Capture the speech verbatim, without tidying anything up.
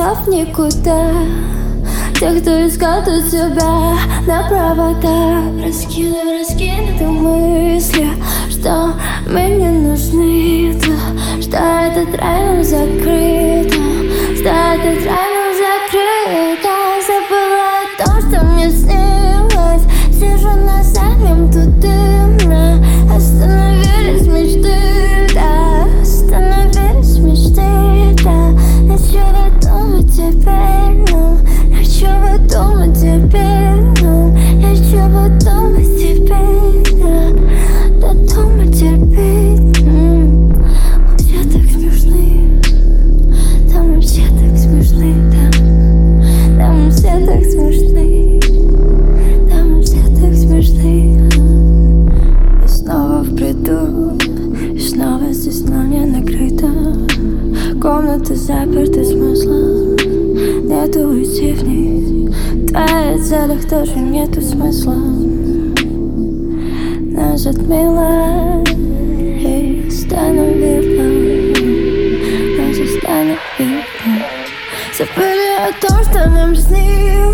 слов никуда. Те, кто искал тут себя на провода, раскидывай, раскинуты мысли, что мы не нужны, да, что этот рай нам закрыто, что этот рай нам закрыто. Забыла о том, что мне снилось, сижу на заднем, тут дымно. Остановились мечты, да, остановились мечты, да. Нечего думать теперь, ну, нечего думать теперь, ну, нечего думать теперь, да, да думать теперь. м-м. Мы все так смешны, да, мы все так смешны, да, да, мы все так смешны, да, мы все так смешны. И снова в бреду, и снова здесь нам не накрыто. Комната заперта, смысла нету уйти в них. В твоих целях тоже нету смысла. Нас затмило и остановило, нас остановило. Забыли о том, что нам снилось.